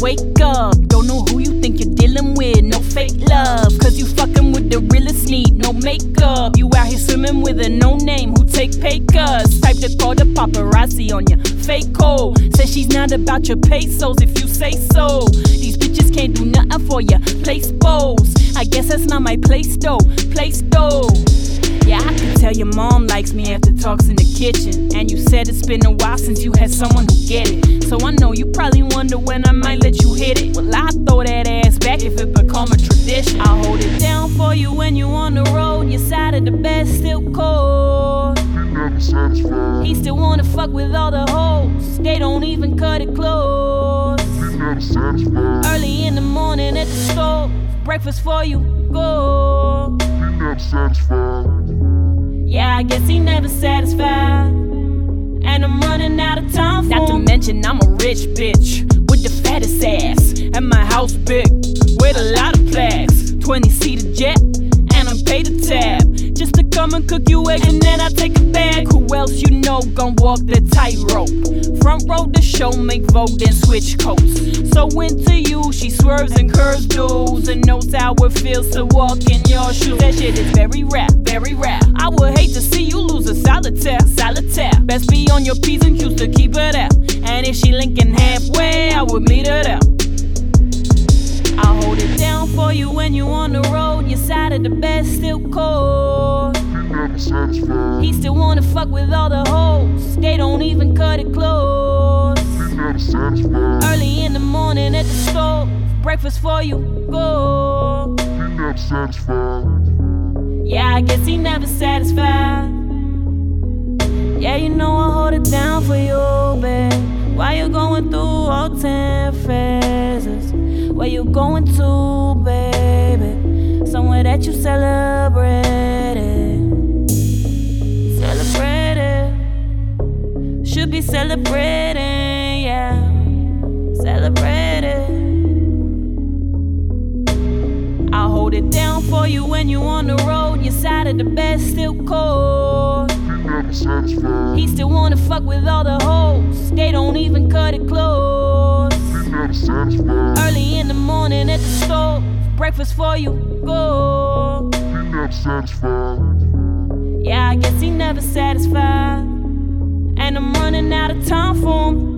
wake up. Don't know who you think you're dealing with, no fake love. Cause you fucking with the realest need, no makeup. You out here swimming with a no name who take pay cuts. Type to call the paparazzi on your fake code. Says she's not about your pesos if you say so. These bitches can't do nothing for you, place pose. I guess that's not my place though, place though. Yeah, I can tell your mom likes me after talks in the kitchen. And you said it's been a while since you had someone who get it. So I know you probably wonder when I might let you hit it. Well, I'll throw that ass back if it become a tradition. I'll hold it down for you when you on the road. Your side of the bed still cold. He still wanna fuck with all the hoes. They don't even cut it close. Early in the morning at the store, breakfast for you, go. Yeah, I guess he never satisfied. And I'm running out of time for him. Not to mention I'm a rich bitch with the fattest ass. And my house big with a lot of plaques. 20-seater jet and I'm paid a tab. Just to come and cook you eggs and then I take a bag. Who else you know gon' walk the tightrope? Front row the show, make vote, then switch coats. So into you, she swerves and curves dudes and knows how it feels to walk in your shoes. That shit is very rap, very rap. I would hate to see you lose a solitaire, solitaire. Best be on your P's and Q's to keep it out. And if she linking halfway, I would meet her there. I'll hold it down for you when you on the road. Your side of the bed still cold. He still wanna fuck with all the hoes. They don't even cut it close. Early in the morning at the store, breakfast for you, go. Yeah, I guess he never satisfied. Yeah, you know I hold it down for you, babe. Why you going through all 10 phases? Where you going to, baby? Somewhere that you celebrated. Celebrated. Should be celebrating, yeah. Celebrated. I'll hold it down for you when you on the road. Your side of the bed still cold. He still wanna fuck with all the hoes. They don't even cut it close. Early in the morning at the store, breakfast for you, go. Yeah, I guess he never satisfied. And I'm running out of time for him.